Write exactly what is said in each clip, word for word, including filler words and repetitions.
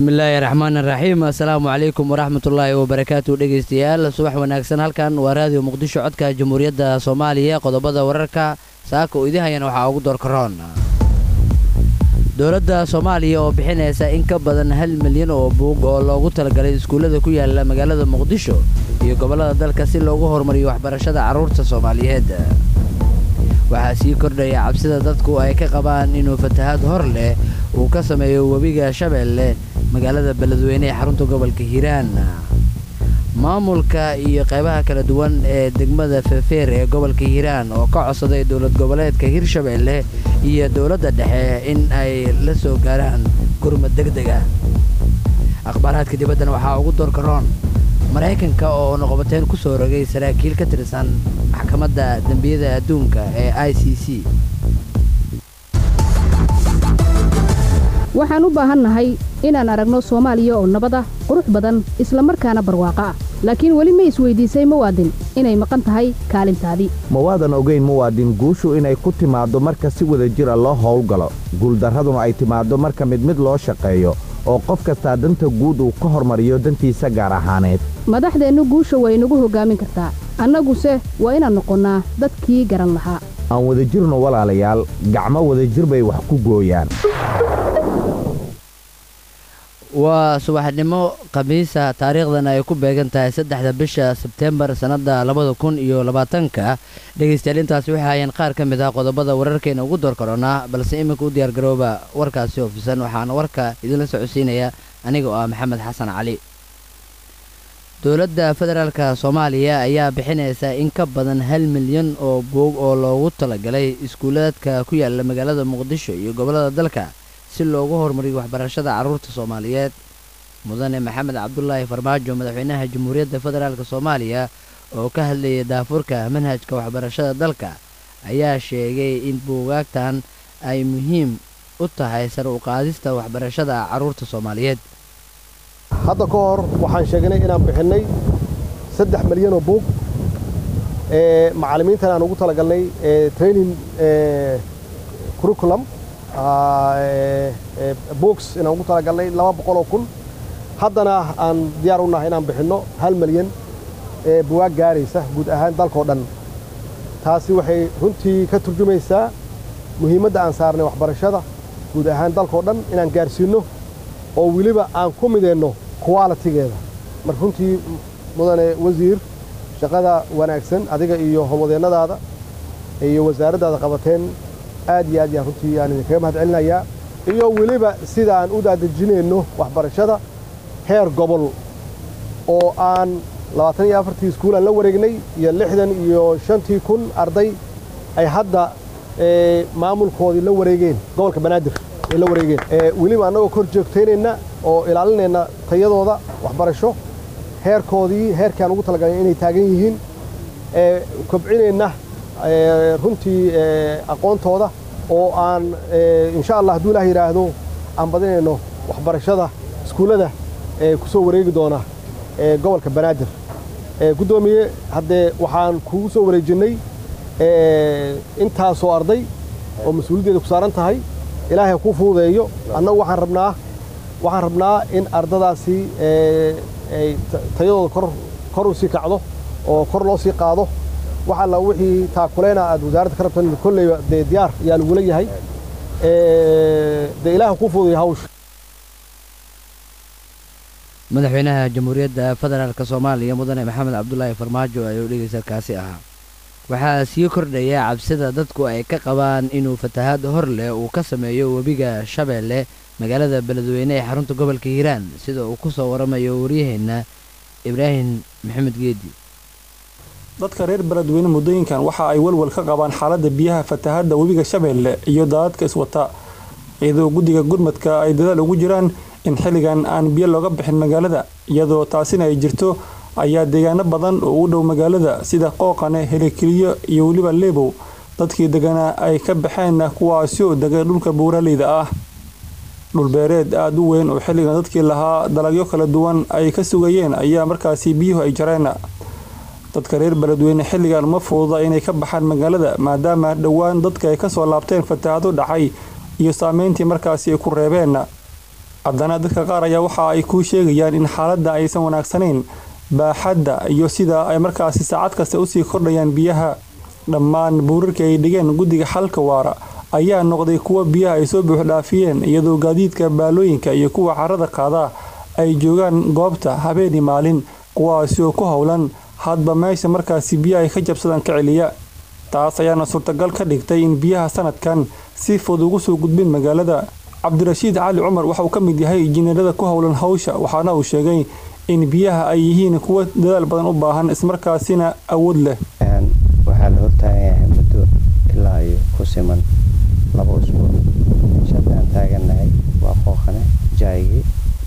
bismillaahi raxmaani raxiim assalaamu calaykum waraxmatullaahi wabarakaatu dhegeystayaal subax wanaagsan halkan waa raadiyo muqdisho codka jamhuuriyadda soomaaliya qodobada wararka saaka oo idahayana waxaa ugu door karoon dowladda soomaaliya oo bixinaysa in ka badan hal milyan oo buug oo loogu talagalay iskuullada ku yaala magaalada muqdisho iyo gobollada dalka si loogu horumariyo waxbarashada carruurta soomaaliyeed waxaa sii kordhaya cabsida dadku ay ka qabaan inuu fatahaad hor leh uu ka sameeyo webiga shabeelle magaalada beledweyne ee xarunta gobolka hiiraan maamulka iyo qaybaha kala duwan ee degmada feefeer ee gobolka hiiraan oo ka codsaday dowlad goboleedka hirshabeelle iyo dowladda dhexe in ay la soo gaaraan gurmad degdeg ah akhbaaraadka dibaddana waxaa ugu door karoon maraykanka oo noqobateen ku soo rogay saraakiil ka tirsan maxkamadda dembiyada adduunka ee I C C waxaan u baahannahay inaan aragno Soomaaliya oo nabad ah qurux badan isla markaana barwaaqo ah laakiin wali ma isweydiisay muwaadin inay maqan tahay kaalintaadii mawaadan ogeyn muwaadin guushu inay ku timaado marka si wada jir ah loo howlgalo guuldarraduna ay timaado marka mid mid loo shaqeeyo oo qof kasta danta guud uu ka hormariyo dantiisa gaar ahaaneed madaxdeennu guusha way nagu hogaamin kartaa annaguse waa inaan noqonnaa dadkii garan lahaa aan wada jirno walaalayaal gacmo wada jir bay wax ku gooyaan waa subaxnimo khamiisa taariikhdan ay ku beegan tahay saddexda bisha sebteembar sannadda labada kun iyo labaatanka dhegaystayaal intaasi waxay hayeen qaar ka mid ah qodobada wararkeena ugu door karoonaa balse iminka u diyaargarooba warkaasi oofisan waxaana warka idinla socodsiinaya aniga oo ah maxamed xasan cali dowladda federaalka soomaaliya ayaa bixinaysa in ka badan hal milyan oo buug oo loogu talagalay iskuullaadka ku yaala magaalada muqdisho iyo gobollada dalka si loogu horumariyo waxbarashada carruurta soomaaliyeed mudane maxamed cabdulaahi farmaajo madaxweynaha jamhuuriyadda federaalk soomaaliya oo ka hadlayay daafurka manhajka waxbarashada dalka ayaa sheegay in buugaagtan ay muhiim u tahay sare u qaadista waxbarashada carruurta soomaaliyeed hadda ka hor waxaan sheegnay inaan bixinnay saddex milyan oo buug ee macallimiintan aan ugu talagalnay ee training curriculum books inaan ugu talagalnay laba boqol oo kun haddana aan diyaar u nahay inaan bixinno hal milyan ee buwaag gaaraysa guud ahaan dalkao dhan taasi waxay runtii ka turjumaysaa muhiimadda aan saarnay waxbarashada guud ahaan dalkao dhan inaan gaarsiinno oo weliba aan ku mideenno qualitigeeda marka runtii mudane wasiir shaqada wanaagsan adiga iyo howlwadeennadaada iyo wasaaraddaada qabateen aad iyo aad yaan runtii aan idinkaga mahad celinayaa iyo weliba sida aan u daadejinayno waxbarashada heer gobol oo aan labaatan iyo afartii iskuulaan la wareegnay iyo lixdan iyo shantii kun arday ay hadda maamulkoodii la wareegeen gobolka banaadir ay la wareegeen weliba annagoo kor joogtaynayna oo ilaalinayna tayadooda waxbarasho heerkoodii heerkaan ugu talagalay inay taagan yihiin kobcinayna runtii aqoontooda oo aan insha Allah hadduu ilaah yidhaahdo aan badinayno waxbarashada iskuullada ee ku soo wareegi doona gobolka banaadir guddoomiye haddee waxaan kugu soo wareejinnay intaasoo arday oo mas-uuliyaddeeda ku saaran tahay ilaahay kuu fududeeyo annagu waxaan rabnaa waxaan rabnaa in ardadaasi ay tayadooda kor kor u sii kacdo oo kor loo sii qaado waxa la wixii taakuleena aad wasaaradda ka rabtan kolleyba dee diyaar ayaa lagula yahay dee ilaaha kuu fududeeyo hawsha madaxweynaha jamhuuriyadda federaalk soomaaliya mudane maxamed cabdulaahi farmaajo ayuu dhegeysalkaasi ahaa waxaa sii kordhaya cabsida dadku ay ka qabaan inuu fatahaad hor leh uu ka sameeyo webiga shabeelle magaalada beledweyne ee xarunta gobolka hiiraan sida uu ku soo waramayo waryaheenna ibraahim maxamed geedi dadka reer beledweyne muddooyinkan waxa ay walwal ka qabaan xaaladda biyaha fatahaadda webiga shabeelle iyo daadadka iswata iyadoo guddiga gurmadka ay dadaal ugu jiraan in xilligan aan biyo looga bixin magaalada iyadoo taasina ay jirto ayaa deegaano badan oo u dhow magaalada sida qooqane helikiliyo iyo weliba leebow dadkii deganaa ay ka baxeen kuwaasi oo degay dhulka buuraleyda ah dhulbeereed aada u weyn oo xilligan dadkii lahaa dalagyo kala duwan ay ka sugayeen ayaa markaasi biyuhu ay jareen dadka reer beledweyne xilligan ma fududa inay ka baxaan magaalada maadaama dhowaan dadka ay ka soo laabteen fatahaado dhacay iyo saameyntii markaasi ay ku reebeen haddana dadka qaar ayaa waxa ay kuu sheegayaan in xaaladda aysan wanaagsanayn baaxadda iyo sida ay markaasi saacad kasta usii kordhayaan biyaha. dhammaan buurarkii ay dhigeen guddiga xalka waara ayaa noqday kuwa biyaha ay soo buuxdhaafiyeen iyadoo gaadiidka baalooyinka iyo kuwa carrada qaada ay joogaan goobta habeeni maalin kuwaasi oo ku howlan hadba meesha markaasi biyaha ay ka jabsadaan ka celiya. taas ayaana suurtagal ka dhigtay in biyaha sanadkan si fudud ugu soo gudbin magaalada. cabdirashiid cali cumar waxa uu ka mid yahay injineerada ku howlan hawsha waxaana uu sheegay in biyaha ay yihiin kuwa dadaal badan u baahan ismarkaasina awood leh. waxaa la hortaagan yahay muddo ilaa iyo ku siman laba usbuuc. shada aan taagannahay waa qooqane jaayigii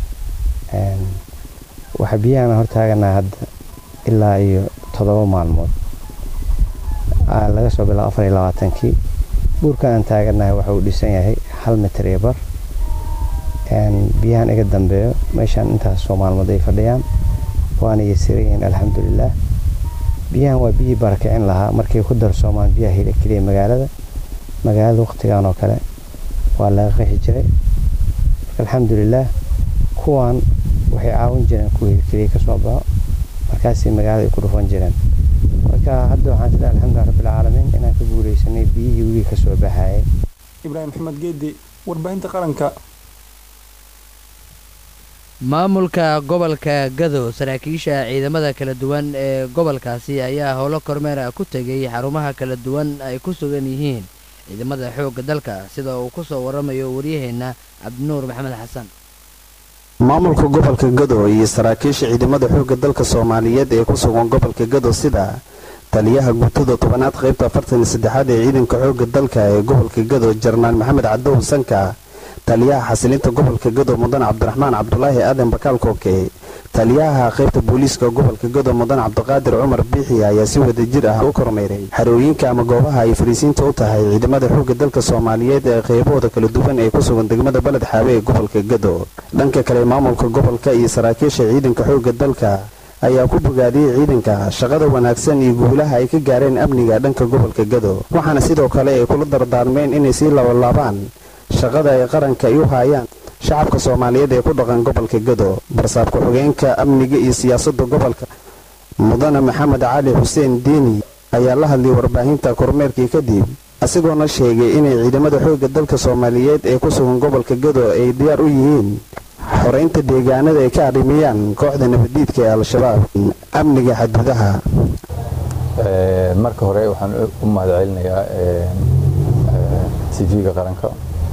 waxa biyahan hortaagannahay hadda ilaa iyo toddoba maalmood laga soo bilaabo afar iyo labaatankii. buurkan aan taagannahay waxa uu dhisan yahay hal mitir iyo bar. biyahan iga dambeeyo meeshaan intaas soo maalmood ay fadhiyaan waana yasiran yihiin alxamdulilaah. biyahan waa biyii barakicin lahaa markay ku darsoomaan biyaha hila keliya magaalada magaalada waqtigan oo kale waa laga qeexi jiray. alxamdulilaah kuwan waxay caawin jireen kuwa hila keliya kasoo baxo markaasay magaalada ay ku dhufan jireen. marka hadda waxaan tidhi alxamdulilah rabbilcaalamiin inaan ka guuleysanay biyihii wigii kasoo baxayay. ibraahim maxamed geedi warbaahinta qaranka. maamulka gobolka Gado saraakiisha ciidamada kala duwan ee gobolkaasi ayaa howlo kormeer ah ku tagay xarumaha kala duwan ay ku sugan yihiin ciidamada xoogga dalka sida uu ku soo waramayo wariyaheena Cabdinuur Maxamed Xasan. maamulka gobolka Gado iyo saraakiisha ciidamada xoogga dalka Soomaaliyeed ee ku sugan gobolka Gado sida taliyaha guutada tobanaad qaybta afartan iyo saddex ee ciidanka xoogga dalka ee gobolka Gado Jarnaan Maxamed Cadow Sanka, taliyaha xasilinta gobolka Gado Mudan Cabdiraxmaan Cabdulaahi Aadan Bakaal Kooke, taliyaha qaybta booliiska gobolka Gado Mudan Cabdiqaadir Cumar Biixi ayaa si wadajir ah u kormeeray xarooyinka ama goobaha ay fariisiinta u tahay ciidamada xoogga dalka Soomaaliyeed ee qaybahooda kala duwan ee ku sugan degmada Balad Xaawe ee gobolka Gado. dhanka kale maamulka gobolka iyo saraakiisha ciidanka xoogga dalka ayaa ku bogaadiyay ciidanka shaqada wanaagsan iyo guulaha ay ka gaareen amniga dhanka gobolka Gado, waxaana sidoo kale ay kula dardaarmeen inay sii laabaan shaqada ay qaranka u hayaan shacabka Soomaaliyeed ee ku dhaqan gobolka Gado. barsaabka xogeenka amniga iyo siyaasadda gobolka Mudane Maxamed Cali Xuseen Diini ayaa la hadlay warbaahinta kormeerkii kadib asigoona sheegay inay ciidamada xoogga dalka Soomaaliyeed ee ku sugan gobolka Gado ay diyaar u yihiin xoreynta deegaanada ay ka adhimiyaan kooxda nabadiidka ee Al-Shabaab amniga xadgudaha. marka hore waxaan u mahadcelinayaa T V-ga qaranka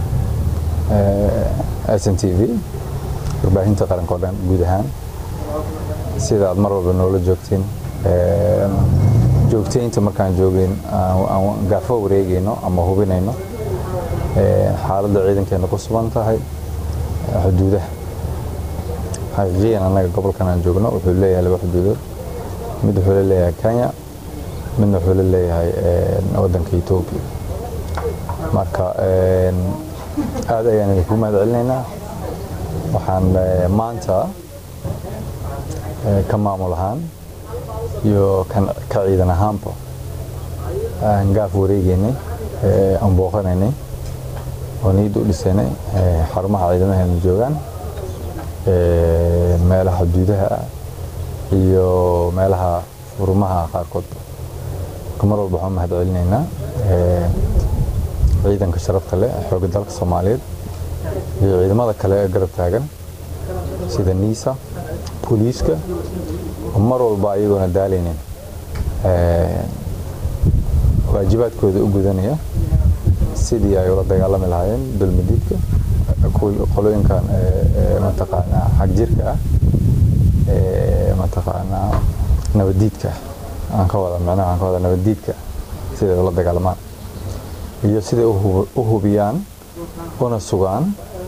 S N T V warbaahinta qaranka oo dhan guud ahaan sida aad mar walba noola joogtiin joogteynta markaan joogin aan gaafo wareegayno ama hubinayno xaaladda ciidankeena ku sugan tahay xuduudaha. xaqiiqiyan annaga gobolkan aan joogno wuxuu leeyahay laba xuduudood, mid wuxuu leeyahay Kenya, midna wuxuu leeyahay waddanka Ethiopia. marka aad ayaan idinku mahadcelinaynaa. waxaan maanta ka maamul ahaan iyo ka ciidan ahaanba aan gaaf wareegaynay aan booqanaynay oo niyad u dhisanay xarumaha ciidamaheena joogaan meelaha xuduudaha iyo meelaha furmaha qaarkood. mar walba waxaan mahadcelinaynaa ciidanka sharafta leh xoogga dalka Soomaaliyeed iyo ciidamada kale ee garab taagan sida niisa booliiska oo mar walba ayagoona daalaynin waajibaadkooda u gudanaya sidii ay ula dagaalami lahaayeen dulmidiidka qolooyinkan mataqaanaa xag jirka ah mataqaanaa nabadiidka aan ka wada macnaha aan ka wada nabadiidka sida ula dagaalamaan iyo sida u hubiyaan una sugaan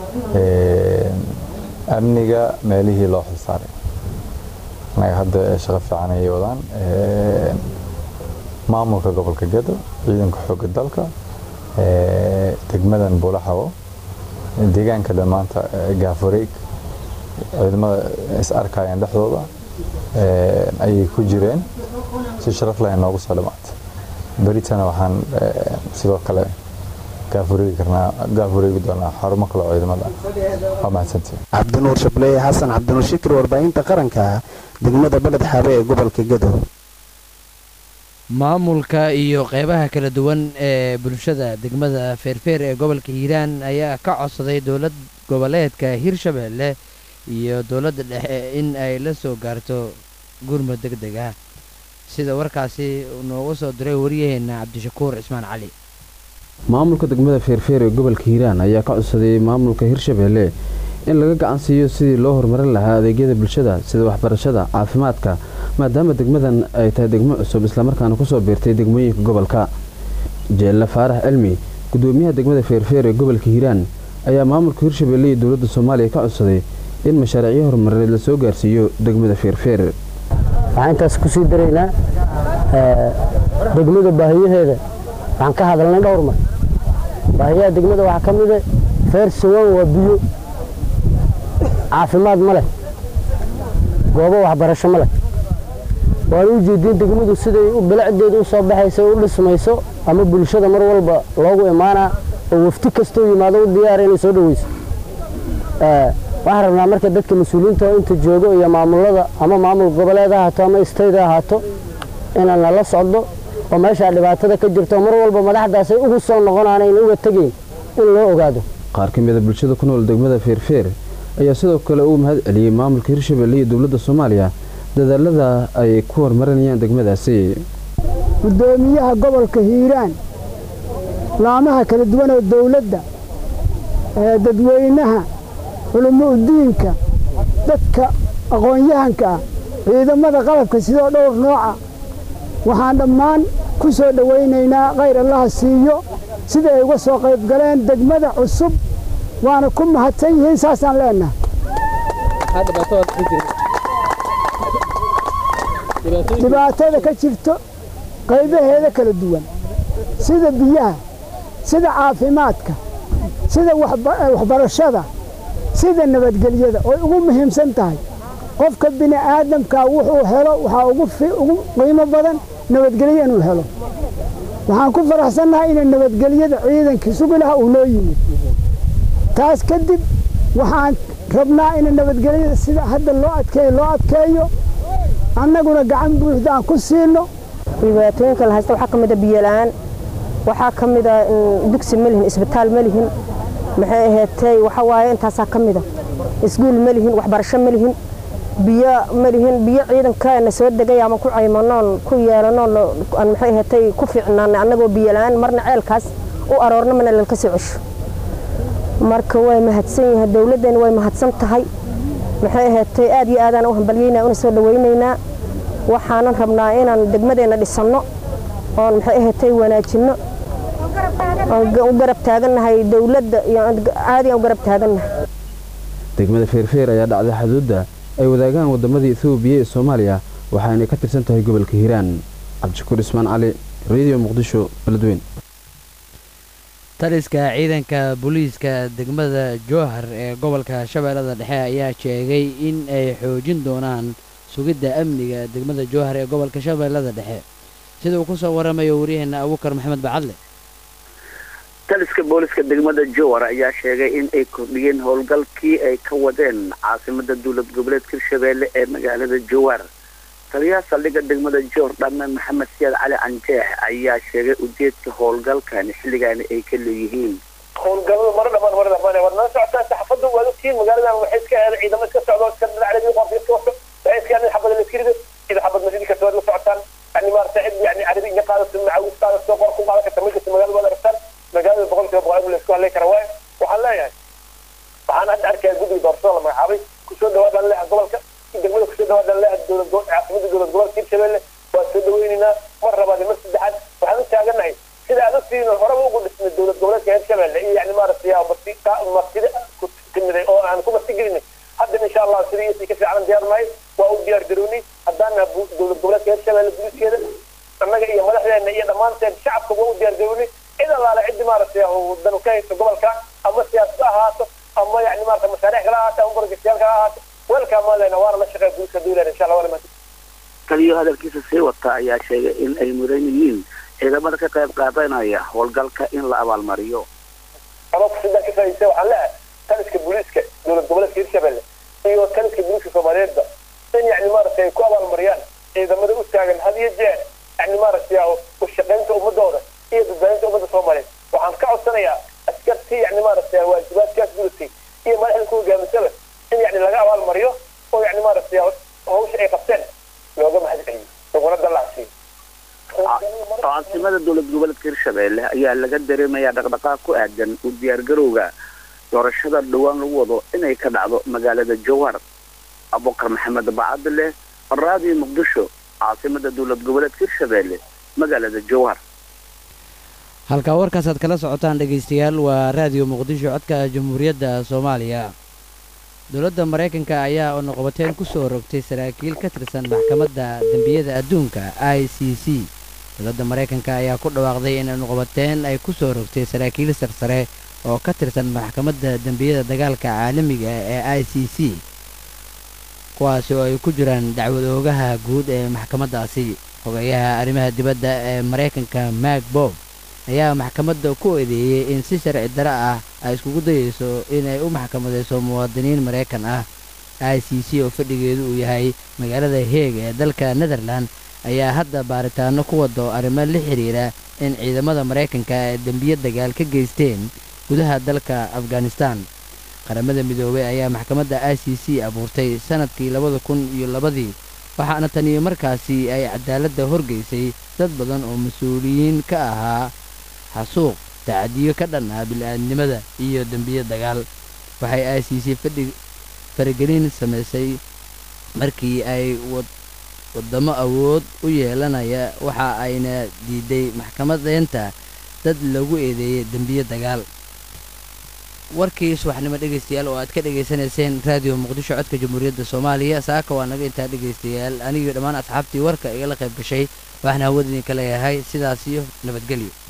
amniga meelihii loo xilsaaray. anaga hadda shaqo fiican ay wadaan maamulka gobolka Gado ciidanka xoogga dalka degmadan Buulaxawo deegaanka dhamaanta Gaafareeg ciidamada is arkayaan dhexdooda ayay ku jireen si sharaf leh noogu soo dhamaatay. baritana waxaan sidoo kale gaafureegi karnaa gaafureegi doonaa xarumo kale oo ciidamada waa mahadsantihiin. cabdinuur shabley xasan cabdinuur shikir warbaahinta qaranka degmada beled xaabe ee gobolka Gedo. maamulka iyo qeybaha kala duwan ee bulshada degmada Feerfeer ee gobolka Hiiraan ayaa ka codsaday dowlad goboleedka Hirshabelle iyo dowladda dhexe in ay la soo gaarto gurmad degdeg ah sida warkaasi noogu soo diray wariyaheena Cabdishakuur Ismaan Cali. maamulka degmada Feerfeer ee gobolka Hiiraan ayaa ka codsaday maamulka Hirshabelle in laga gacan siiyo sidii loo horumarin lahaa adeegyada bulshada sida waxbarashada caafimaadka maadaama degmadan ay tahay degmo cusub isla markaana ku soo biirtay degmooyinka gobolka. Jeelle Faarax Cilmi gudoomiyaha degmada Feerfeer ee gobolka Hiiraan ayaa maamulka Hirshabelle iyo dowladda Soomaaliya ka codsaday in mashaariic horumarineed la soo gaarsiiyo degmada Feerfeer. waxaan intaas ku sii dareynaa ee degmada baahiyaheeda waxaan ka hadalnay dhowr mar. baahiyaha degmada waxaa ka mid ah feer sugan waa biyo caafimaad ma leh goobo waxbarasho ma leh. waan u jeedin degmadu siday u bilacdeedu u soo baxayso u dhismayso ama bulshada mar walba loogu imaana oo wafti kastoo yimaado u diyaar inay soo dhaweyso. ee waxaan rabnaa marka dadka mas'uuliyiinta oo inta jooga iyo maamulada ama maamul goboleedaha haato ama state haato inaan la socdo oo meesha dhibaatada ka jirto mar walba madaxdaas ay ugu soo noqonayaan uga tageen in loo ogaado. qaar ka mid ah bulshada ku nool degmada Feerfeer ayaa sidoo kale uu mahad celiyay maamulka Hirshabelle iyo dowladda Soomaaliya dadaalada ay ku horumarinayaan degmadaasi. gudoomiyaha gobolka Hiiraan laamaha kala duwan oo dowladda ee dadweynaha culumo diinka dadka aqoon-yahanka ciidamada qalabka sidoo dhowr nooca waxaan dhammaan ku soo dhaweynaynaa khayr Allah siiyo sida ay uga soo qayb galeen degmada cusub waana ku mahadsan yihiin saasaan leenahay. dhibaatada ka jirto qaybaheeda kala duwan sida biyaha sida caafimaadka sida waxbarashada sida nabadgelyada oo ugu muhiimsan tahay qofka bini aadamka wuxuu helo waxa ugu ugu qiimo badan nabadgelyo inuu helo. waxaan ku faraxsanahay in nabadgelyada ciidanka sugilaha uu loo yimid. taas kadib waxaan rabnaa in nabadgelyada sida hadda loo adkeeyo loo adkeeyo annaguna gacan buuxda aan ku siino. dhibaatooyinka la haysto waxaa ka mid ah biyo la'aan waxaa ka mid ah dugsi ma lihin isbitaal ma lihin maxay ahaatay waxa waaye intaasaa ka mid ah iskuul ma lihin waxbarasho ma lihin biyo ma lihin biyo ciidankaana soo degay ama ku caymanoon ku yeelanoon aan maxay ahaatay ku fiicnaan annagoo biyo la'aan marna ceelkaas u aroorna mana lan ka soo cesho. marka way mahadsan yahay dawladdan way mahadsan tahay maxay ahaatay aad iyo aad aan u hambalyeynaa una soo dhaweynaynaa waxaanan rabnaa inaan degmadeena dhisano oo maxay ahaatay wanaajino oo garab taaganahay dawladda iyo caadi aan garab taaganahay. degmada Feerfeer ayaa dhacday xuduudda ay wadaagaan wadamada Itoobiya iyo Soomaaliya waxaana ka tirsan tahay gobolka Hiiraan. Cabdishakuur Ismaan Cali Radio Muqdisho Beledweyne. taliska ciidanka booliiska degmada Jowhar ee gobolka Shabeellada Dhexe ayaa sheegay in ay xoojin doonaan sugidda amniga degmada Jowhar ee gobolka Shabeellada Dhexe sida uu ku soo waramayo wariyaheena Abuukar Maxamed Bacadle. taliska booliska degmada Jowhar ayaa sheegay in ay kordhiyeen howlgalkii ay ka wadeen caasimada dowlad goboleedka Hirshabelle ee magaalada Jowhar. taliyaha saldhigga degmada Jowhar Dhammaan Maxamed Siyaad Cali Canjeex ayaa sheegay ujeedka howlgalkan xilligan ay ka leeyihiin. howlgalada mar dhamaan mar dhamaan warna socota saxafadu waa dadkii magaalada waxay iska aadeen ciidamada iska socdo iska dhacday qof iska wato waxay iska aadeen xabad la iskirido ida xabad masjid ka soo socotaan yani maar saacid yani carabi iyo qaadada macaawis qaadada soo qor ku qaadada ka tamid magaalada wada aragtaan magaalada boqolkiiba boqol la isku halay kara waay waxaan leeyahay waxaan hadda arkay guddiga doorashada la magacaabay ku soo dhawaadaan leeyahay gobolka degmada ku soo dhawaadaan leeyahay dowladda caasimada dowlad gobolka Hirshabelle waa soo dhaweynina mar labaad mar saddexaad waxaan u taaganahay sida aad fiino hore ugu dhismay dowlad gobolka Hirshabelle yani maaragtay martiqa martida ku timiday oo aan ku martigelin hadda insha Allah sidii ka fiican diyaarnay waa u diyaar garoonay haddana dowlad gobolka Hirshabelle bulshada annaga iyo madaxdeena iyo dhamaanteen shacabka waa u diyaar garoonay ida la cid maaragtay oo danukaysta gobolka ama siyaasad ahaato ama yani maaragtay mashaariic kala ahaato ama barnaamijyada kala ahaato walka maadayna waa la shaqeey bulshada dowladda insha Allah wala ma taliyo hadalkiisa sii wata ayaa sheegay in ay mudan yihiin ciidamada ka qayb qaadanaya howlgalka in la abaalmariyo. ama fursadan ka faa'iidaystay waxaan leeyahay taliska booliiska dowlad goboleedka hirshabelle iyo taliska booliiska soomaaliyeedba in yacni maaragtay ay ku abaalmariyaan ciidamada u taagan had iyo jeer yacni maaragtay u shaqaynta ummadooda iyo badbaadinta ummadda soomaaliyeed waxaan ka codsanayaa askartii yacni maaragtay waajibaadkaas gudatay iyo madaxda ku hogaamisaba in yacni laga abaalmariyo oo yacni maaragtay hawsha ay qabteen looga mahad celiyo laguna dallacsiiyo caasimada dowlad goboleedka hirshabelle ayaa laga dareemayaa dhaqdhaqaaq ku aadan u diyaargarowga doorashada dhowaan lagu wado inay ka dhacdo magaalada jowhar abubakar maxamed bacadle raadiyo muqdisho caasimada dowlad goboleedka hirshabelle magaalada jowhar halkaa warkaasaad kala socotaan dhegaystayaal waa raadiyo muqdisho codka jamhuuriyadda soomaaliya dowladda maraykanka ayaa noqobateen ku soo rogtay saraakiil ka tirsan maxkamadda dembiyada adduunka i c c dowladda maraykanka ayaa ku dhawaaqday in noqobateen ay ku soo rogtay saraakiil sarsare oo ka tirsan maxkamadda dembiyada dagaalka caalamiga ee i c c kuwaasi oo ay ku jiraan dacwad oogaha guud ee maxkamaddaasi xogeeyaha arrimaha dibadda ee maraykanka mak bob ayaa maxkamadda ku eedeeyey in si sharci daro ah ay iskugu dayeyso inay u maxkamadayso muwaadiniin maraykan ah i c c oo fadhigeedu uu yahay magaalada heeg ee dalka netherland ayaa hadda baaritaano ku wado arrimo la xiriira in ciidamada maraykanka ay dembiyo dagaal ka geysteen gudaha dalka afghanistan qaramada midoobay ayaa maxkamadda i c c abuurtay sanadkii labada kun iyo labadii waxaana taniyo markaasi ay cadaaladda horgeysay dad badan oo mas-uuliyiin ka ahaa xasuuq tacadiyo ka dhan ah bil'aadnimada iyo dembiyo dagaal waxay i c c fadhi faragelin samaysay markii ay waddamo awood u yeelanaya waxa ayna diiday maxkamadeynta dad lagu eedeeyey dembiyo dagaal warkii subaxnimo dhegaystayaal oo aad ka dhegaysanayseen raadiyo muqdisho codka jamhuuriyadda soomaaliya saaka waa naga intaa dhegaystayaal anigii dhammaan asxaabtii warka igala qayb gashay waxaana hawada idinka leeyahay sidaas iyo nabadgelyo